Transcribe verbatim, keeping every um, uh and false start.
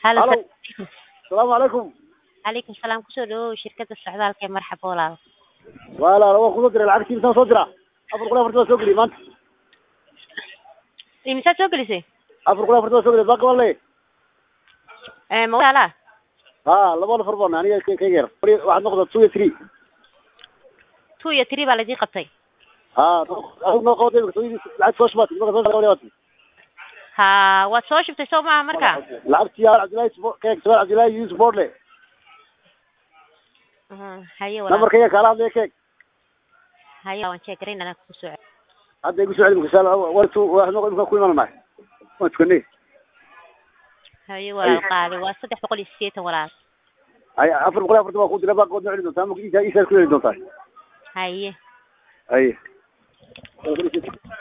هلا الو سلام. السلام عليكم. عليكم السلام kusoo dhawow shirkadda socdaalka ee marxaba walaal wala lawa ku diray lacagtii inta soo dira afar qolaf fardo soo geli maanta imisa soo gelisay afar qolaf fardo soo geli baqo wale ee ma wala ha laba lafar baan aniga ka ka yar waxaad noqdo two iyo three two iyo three baa la idin qabtay ha no qowday lacag soo shubtay marka soo shubtay ha waad soo shubtay soo maaha marka lacagtii Cabdullaahi keek soo Cabdullaahi Yusuf Bordle aha haye walaal namarkayga kala hadlay keek haye waan check gareynaa ku soo hadda igu soo celin kasal wartu wax noqon ku imanay waan tukanay haye walaal qaali waa saddex boqol iyo sideetan walaal ay afar boqol afar toban ku diray baa qood celin doontaa ma isa isa ku celin doontaa haye haye